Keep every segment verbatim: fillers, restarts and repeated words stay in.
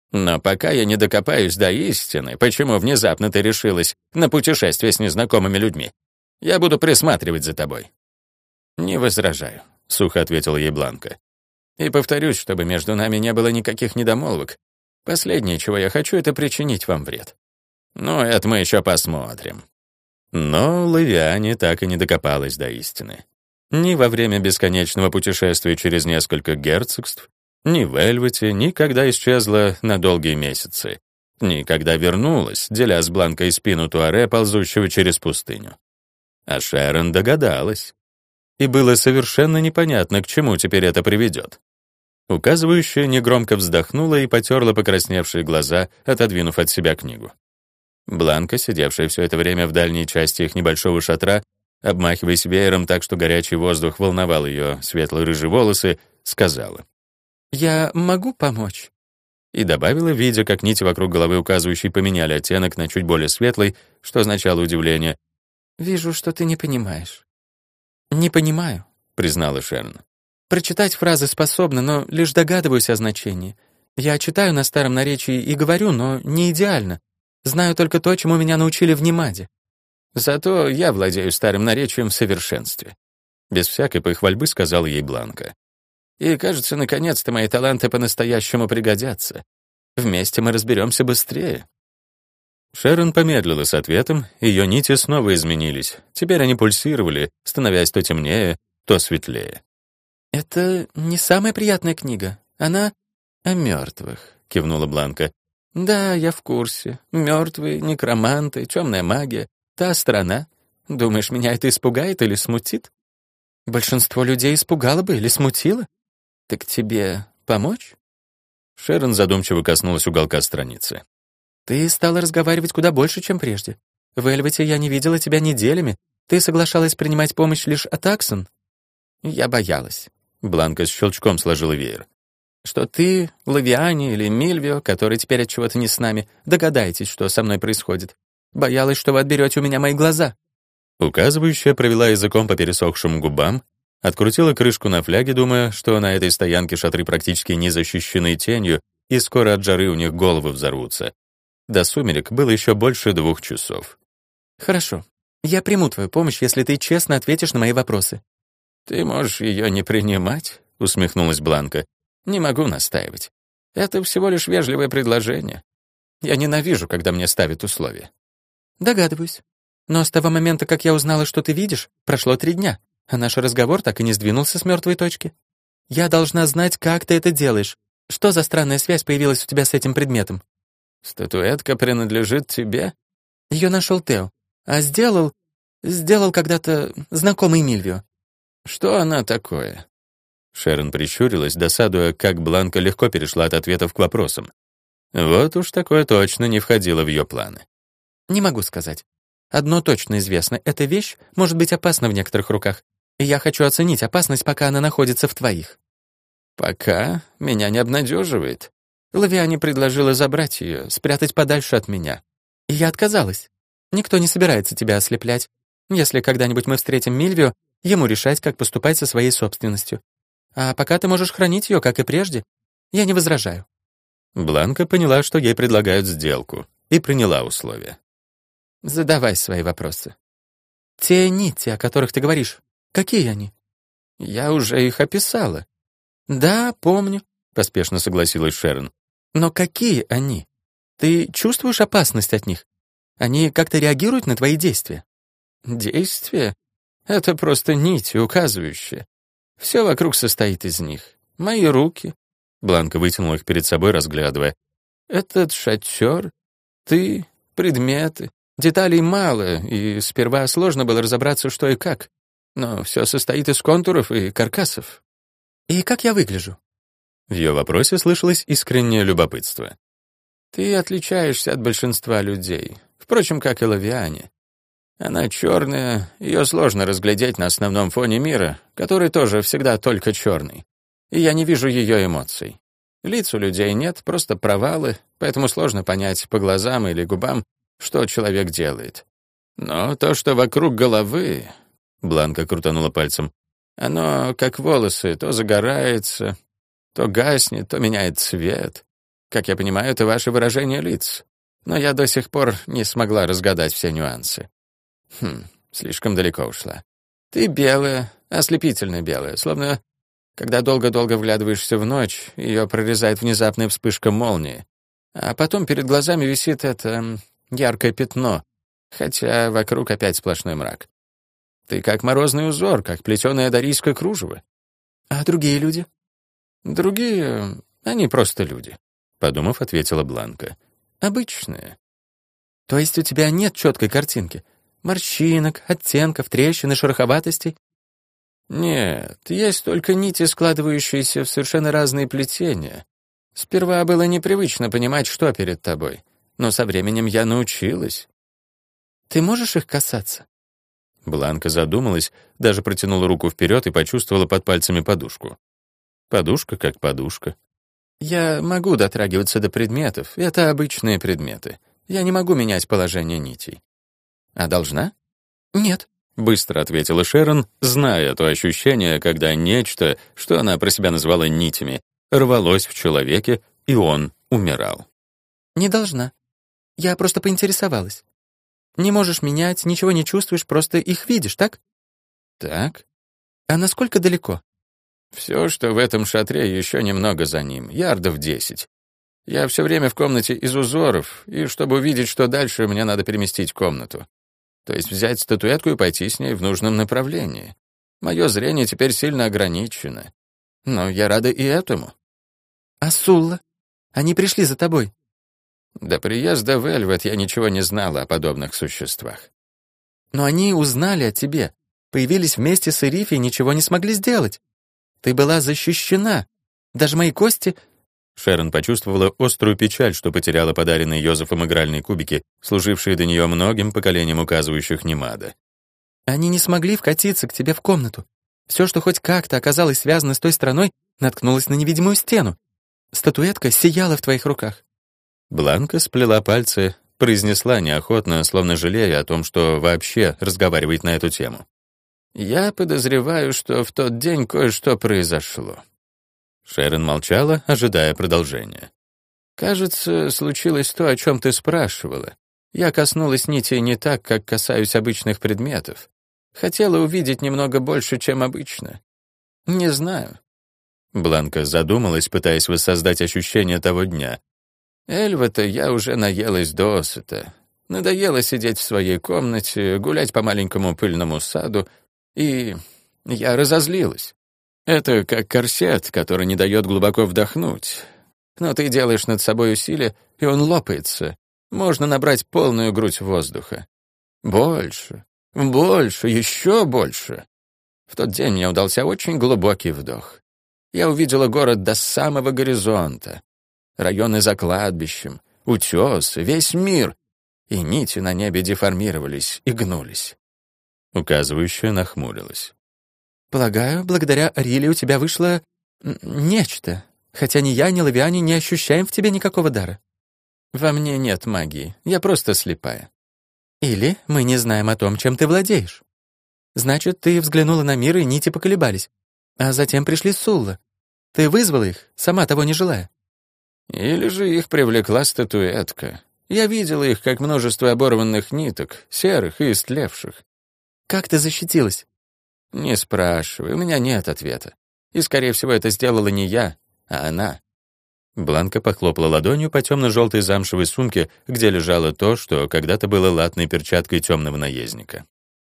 Но пока я не докопаюсь до истины, почему внезапно ты решилась на путешествие с незнакомыми людьми, я буду присматривать за тобой». «Не возражаю», — сухо ответила ей Бланка. «И повторюсь, чтобы между нами не было никаких недомолвок. Последнее, чего я хочу, это причинить вам вред. Ну, это мы еще посмотрим». Но Лавиане так и не докопалась до истины. Ни во время бесконечного путешествия через несколько герцогств, ни в Эльвете, ни когда исчезла на долгие месяцы, ни когда вернулась, деля с Бланкой спину Туаре, ползущего через пустыню. А Шерон догадалась. И было совершенно непонятно, к чему теперь это приведет. Указывающая негромко вздохнула и потерла покрасневшие глаза, отодвинув от себя книгу. Бланка, сидевшая все это время в дальней части их небольшого шатра, обмахиваясь веером так, что горячий воздух волновал ее светло-рыжие волосы, сказала: «Я могу помочь?» И добавила, видя, как нити вокруг головы указывающей поменяли оттенок на чуть более светлый, что означало удивление: «Вижу, что ты не понимаешь». «Не понимаю», — признала Шерон. «Прочитать фразы способна, но лишь догадываюсь о значении. Я читаю на старом наречии и говорю, но не идеально. Знаю только то, чему меня научили в Немаде. Зато я владею старым наречием в совершенстве». Без всякой похвальбы сказала ей Бланка. «И, кажется, наконец-то мои таланты по-настоящему пригодятся. Вместе мы разберемся быстрее». Шерон помедлила с ответом, ее нити снова изменились. Теперь они пульсировали, становясь то темнее, то светлее. «Это не самая приятная книга. Она о мертвых», — кивнула Бланка. «Да, я в курсе. Мертвые, некроманты, темная магия, та страна. Думаешь, меня это испугает или смутит? Большинство людей испугало бы или смутило. Так тебе помочь?» Шерон задумчиво коснулась уголка страницы. «Ты стала разговаривать куда больше, чем прежде. В Эльвете я не видела тебя неделями. Ты соглашалась принимать помощь лишь от Аксон». «Я боялась». Бланка с щелчком сложила веер. «Что ты, Лавиане или Мильвио, который теперь от чего-то не с нами, догадаетесь, что со мной происходит. Боялась, что вы отберете у меня мои глаза». Указывающая провела языком по пересохшим губам, открутила крышку на фляге, думая, что на этой стоянке шатры практически не защищены тенью, и скоро от жары у них головы взорвутся. До сумерек было еще больше двух часов. «Хорошо. Я приму твою помощь, если ты честно ответишь на мои вопросы». «Ты можешь ее не принимать», — усмехнулась Бланка. «Не могу настаивать. Это всего лишь вежливое предложение. Я ненавижу, когда мне ставят условия». «Догадываюсь. Но с того момента, как я узнала, что ты видишь, прошло три дня, а наш разговор так и не сдвинулся с мертвой точки. Я должна знать, как ты это делаешь. Что за странная связь появилась у тебя с этим предметом?» «Статуэтка принадлежит тебе?» Ее нашел Тео, а сделал... сделал когда-то знакомый Мильвио. «Что она такое?» Шерон прищурилась, досадуя, как Бланка легко перешла от ответов к вопросам. Вот уж такое точно не входило в ее планы. «Не могу сказать. Одно точно известно, эта вещь может быть опасна в некоторых руках, и я хочу оценить опасность, пока она находится в твоих». «Пока меня не обнадеживает. Лавиане предложила забрать ее, спрятать подальше от меня. И я отказалась. Никто не собирается тебя ослеплять. Если когда-нибудь мы встретим Мильвио, ему решать, как поступать со своей собственностью. А пока ты можешь хранить ее, как и прежде. Я не возражаю». Бланка поняла, что ей предлагают сделку, и приняла условия. «Задавай свои вопросы». «Те нити, о которых ты говоришь, какие они?» «Я уже их описала». «Да, помню», — поспешно согласилась Шерон. «Но какие они? Ты чувствуешь опасность от них? Они как-то реагируют на твои действия?» «Действия? Это просто нити, указывающие. Все вокруг состоит из них. Мои руки». Бланка вытянула их перед собой, разглядывая. «Этот шатер, ты, предметы. Деталей мало, и сперва сложно было разобраться, что и как. Но все состоит из контуров и каркасов». «И как я выгляжу?» В ее вопросе слышалось искреннее любопытство. «Ты отличаешься от большинства людей, впрочем, как и Лавиане. Она черная, ее сложно разглядеть на основном фоне мира, который тоже всегда только черный. И я не вижу ее эмоций. Лиц у людей нет, просто провалы, поэтому сложно понять по глазам или губам, что человек делает. Но то, что вокруг головы...» Бланка крутанула пальцем. «Оно, как волосы, то загорается, то гаснет, то меняет цвет. Как я понимаю, это ваше выражение лиц. Но я до сих пор не смогла разгадать все нюансы. Хм, слишком далеко ушла. Ты белая, ослепительно белая, словно, когда долго-долго вглядываешься в ночь, ее прорезает внезапная вспышка молнии, а потом перед глазами висит это м, яркое пятно, хотя вокруг опять сплошной мрак. Ты как морозный узор, как плетеное дарийское кружево. А другие люди? Другие, они просто люди, подумав, ответила Бланка. Обычные. То есть у тебя нет четкой картинки? Морщинок, оттенков, трещин и шероховатостей? Нет, есть только нити, складывающиеся в совершенно разные плетения. Сперва было непривычно понимать, что перед тобой, но со временем я научилась. Ты можешь их касаться? Бланка задумалась, даже протянула руку вперед и почувствовала под пальцами подушку. Подушка как подушка. Я могу дотрагиваться до предметов, это обычные предметы. Я не могу менять положение нитей. А должна? Нет, быстро ответила Шерон, зная то ощущение, когда нечто, что она про себя назвала нитями, рвалось в человеке, и он умирал. Не должна. Я просто поинтересовалась. Не можешь менять, ничего не чувствуешь, просто их видишь, так? Так. А насколько далеко? Все, что в этом шатре, еще немного за ним, ярдов десять. Я все время в комнате из узоров, и чтобы увидеть, что дальше, мне надо переместить комнату. То есть взять статуэтку и пойти с ней в нужном направлении. Мое зрение теперь сильно ограничено. Но я рада и этому. А Сулла? Они пришли за тобой? До приезда в Эльвет я ничего не знала о подобных существах. Но они узнали о тебе, появились вместе с Эрифи и ничего не смогли сделать. Ты была защищена. Даже мои кости... Шерон почувствовала острую печаль, что потеряла подаренные Йозефом игральные кубики, служившие до нее многим поколениям указывающих Немада. Они не смогли вкатиться к тебе в комнату. Все, что хоть как-то оказалось связано с той страной, наткнулось на невидимую стену. Статуэтка сияла в твоих руках. Бланка сплела пальцы, произнесла неохотно, словно жалея о том, что вообще разговаривает на эту тему. «Я подозреваю, что в тот день кое-что произошло». Шерон молчала, ожидая продолжения. «Кажется, случилось то, о чем ты спрашивала. Я коснулась нитей не так, как касаюсь обычных предметов. Хотела увидеть немного больше, чем обычно. Не знаю». Бланка задумалась, пытаясь воссоздать ощущение того дня. Эльва-то я уже наелась досыта. Надоело сидеть в своей комнате, гулять по маленькому пыльному саду, и я разозлилась. Это как корсет, который не дает глубоко вдохнуть. Но ты делаешь над собой усилие, и он лопается. Можно набрать полную грудь воздуха. Больше, больше, еще больше. В тот день мне удался очень глубокий вдох. Я увидела город до самого горизонта. Районы за кладбищем, утесы, весь мир. И нити на небе деформировались и гнулись. Указывающая нахмурилась. «Полагаю, благодаря Ариле у тебя вышло... нечто. Хотя ни я, ни Лавиане не ощущаем в тебе никакого дара. Во мне нет магии, я просто слепая. Или мы не знаем о том, чем ты владеешь. Значит, ты взглянула на мир, и нити поколебались. А затем пришли Сулла. Ты вызвала их, сама того не желая. Или же их привлекла статуэтка. Я видела их, как множество оборванных ниток, серых и истлевших. Как ты защитилась? Не спрашивай, у меня нет ответа. И, скорее всего, это сделала не я, а она. Бланка похлопала ладонью по темно-желтой замшевой сумке, где лежало то, что когда-то было латной перчаткой темного наездника.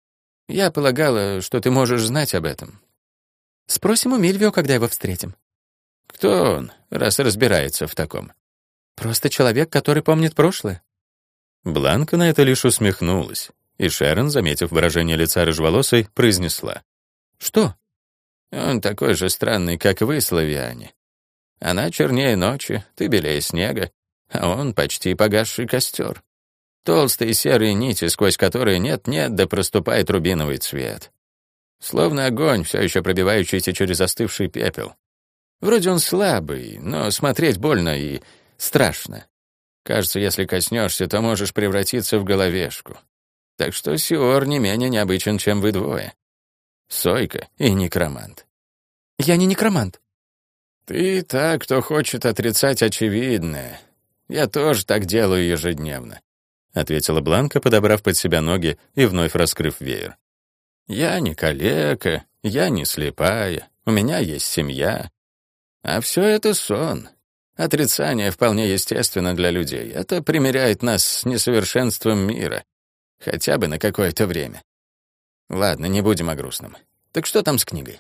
Я полагала, что ты можешь знать об этом. Спросим у Мильвио, когда его встретим. Кто он, раз разбирается в таком? Просто человек, который помнит прошлое. Бланка на это лишь усмехнулась, и Шерон, заметив выражение лица рыжеволосой, произнесла. Что? Он такой же странный, как вы, славяне. Она чернее ночи, ты белее снега, а он почти погасший костер. Толстые серые нити, сквозь которые нет-нет, да проступает рубиновый цвет. Словно огонь, все еще пробивающийся через остывший пепел. Вроде он слабый, но смотреть больно и страшно. Кажется, если коснешься, то можешь превратиться в головешку. Так что Сиор не менее необычен, чем вы двое. Сойка и некромант. Я не некромант. Ты так, кто хочет отрицать очевидное. Я тоже так делаю ежедневно, ответила Бланка, подобрав под себя ноги и вновь раскрыв веер. Я не калека, я не слепая, у меня есть семья. А все это сон. Отрицание вполне естественно для людей. Это примиряет нас с несовершенством мира. Хотя бы на какое-то время. Ладно, не будем о грустном. Так что там с книгой?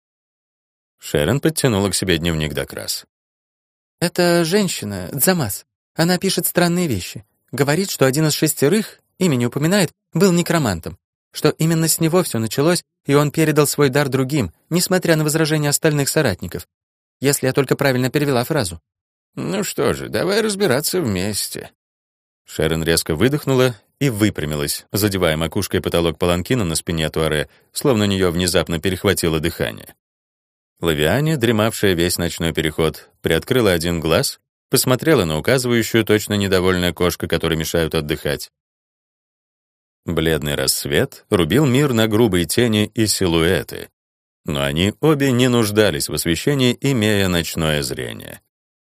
Шерон подтянула к себе дневник Докрас. Это женщина, Дзамас. Она пишет странные вещи. Говорит, что один из шестерых, имя не упоминает, был некромантом. Что именно с него все началось, и он передал свой дар другим, несмотря на возражения остальных соратников. Если я только правильно перевела фразу. Ну что же, давай разбираться вместе. Шерон резко выдохнула и выпрямилась, задевая макушкой потолок паланкина на спине Туаре, словно у нее внезапно перехватило дыхание. Лавиане, дремавшая весь ночной переход, приоткрыла один глаз, посмотрела на указывающую, точно недовольная кошка, которой мешают отдыхать. Бледный рассвет рубил мир на грубые тени и силуэты, но они обе не нуждались в освещении, имея ночное зрение.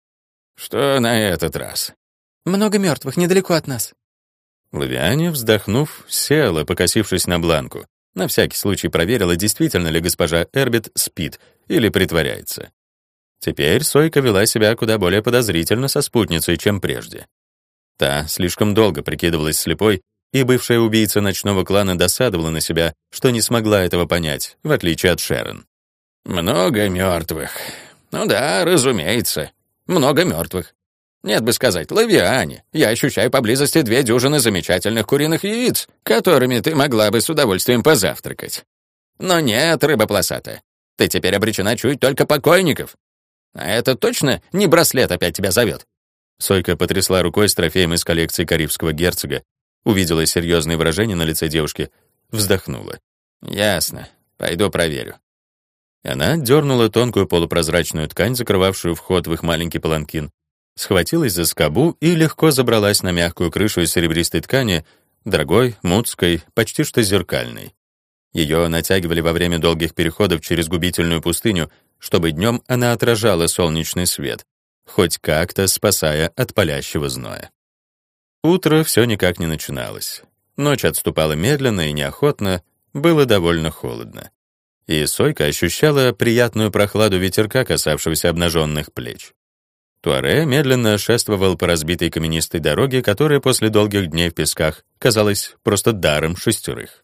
Что на этот раз? Много мертвых недалеко от нас. Лавиане, вздохнув, села, покосившись на Бланку. На всякий случай проверила, действительно ли госпожа Эрбит спит или притворяется. Теперь Сойка вела себя куда более подозрительно со спутницей, чем прежде. Та слишком долго прикидывалась слепой, и бывшая убийца ночного клана досадовала на себя, что не смогла этого понять, в отличие от Шерон. «Много мертвых. Ну да, разумеется. Много мертвых. Нет бы сказать, Лавиане, я ощущаю поблизости две дюжины замечательных куриных яиц, которыми ты могла бы с удовольствием позавтракать. Но нет, рыба полосатая, ты теперь обречена чуять только покойников. А это точно не браслет опять тебя зовет?» Сойка потрясла рукой с трофеем из коллекции карибского герцога, увидела серьезное выражение на лице девушки, вздохнула. «Ясно, пойду проверю». Она дернула тонкую полупрозрачную ткань, закрывавшую вход в их маленький паланкин, схватилась за скобу и легко забралась на мягкую крышу из серебристой ткани, дорогой, мутской, почти что зеркальной. Ее натягивали во время долгих переходов через губительную пустыню, чтобы днем она отражала солнечный свет, хоть как-то спасая от палящего зноя. Утро все никак не начиналось. Ночь отступала медленно и неохотно, было довольно холодно. И Сойка ощущала приятную прохладу ветерка, касавшегося обнаженных плеч. Туаре медленно шествовал по разбитой каменистой дороге, которая после долгих дней в песках казалась просто даром шестерых.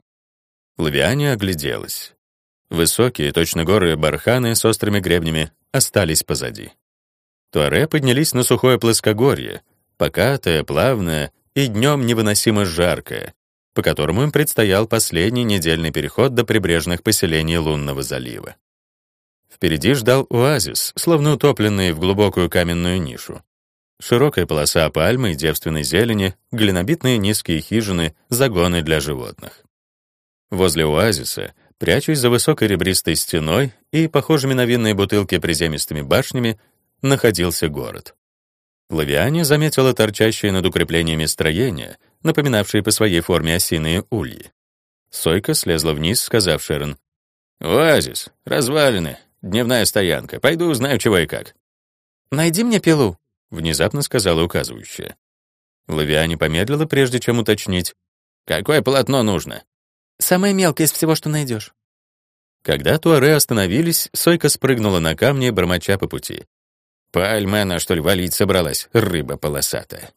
Лавиане огляделась. Высокие, точно горы, барханы с острыми гребнями остались позади. Туаре поднялись на сухое плоскогорье, покатое, плавное и днем невыносимо жаркое, по которому им предстоял последний недельный переход до прибрежных поселений Лунного залива. Впереди ждал оазис, словно утопленный в глубокую каменную нишу. Широкая полоса пальмы и девственной зелени, глинобитные низкие хижины, загоны для животных. Возле оазиса, прячась за высокой ребристой стеной и похожими на винные бутылки приземистыми башнями, находился город. Лавиане заметила торчащие над укреплениями строения, напоминавшие по своей форме осиные ульи. Сойка слезла вниз, сказав Шерон: «Оазис, развалины, дневная стоянка. Пойду узнаю, чего и как». «Найди мне пилу», — внезапно сказала указывающая. Лавиане помедлила, прежде чем уточнить: «Какое полотно нужно?» «Самое мелкое из всего, что найдешь». Когда туаре остановились, Сойка спрыгнула на камни, бормоча по пути: «Пальма она, что ли, валить собралась, рыба полосатая».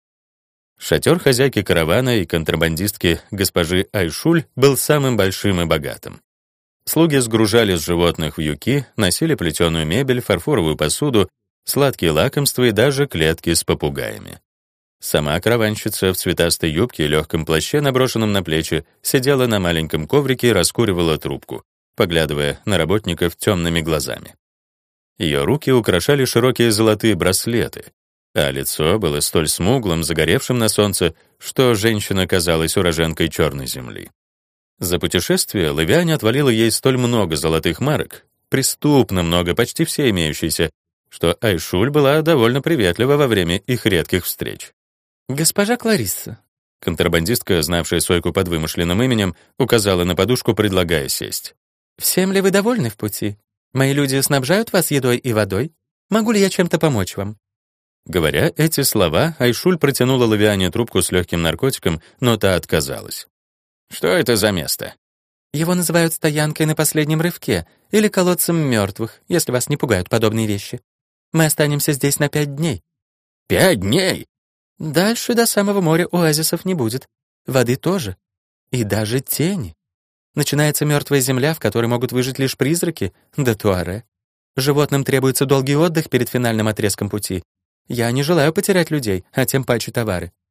Шатер хозяйки каравана и контрабандистки госпожи Айшуль был самым большим и богатым. Слуги сгружали с животных вьюки, носили плетеную мебель, фарфоровую посуду, сладкие лакомства и даже клетки с попугаями. Сама караванщица в цветастой юбке и легком плаще, наброшенном на плечи, сидела на маленьком коврике и раскуривала трубку, поглядывая на работников темными глазами. Ее руки украшали широкие золотые браслеты, а лицо было столь смуглым, загоревшим на солнце, что женщина казалась уроженкой черной земли. За путешествие Лавиане отвалила ей столь много золотых марок, преступно много, почти все имеющиеся, что Айшуль была довольно приветлива во время их редких встреч. «Госпожа Кларисса». Контрабандистка, знавшая Сойку под вымышленным именем, указала на подушку, предлагая сесть. «Всем ли вы довольны в пути? Мои люди снабжают вас едой и водой? Могу ли я чем-то помочь вам?» Говоря эти слова, Айшуль протянула Лавиане трубку с легким наркотиком, но та отказалась. «Что это за место?» «Его называют стоянкой на последнем рывке или колодцем мертвых, если вас не пугают подобные вещи. Мы останемся здесь на пять дней». «Пять дней?» «Дальше до самого моря оазисов не будет. Воды тоже. И даже тени. Начинается мертвая земля, в которой могут выжить лишь призраки, да туаре. Животным требуется долгий отдых перед финальным отрезком пути. Я не желаю потерять людей, а тем паче товары.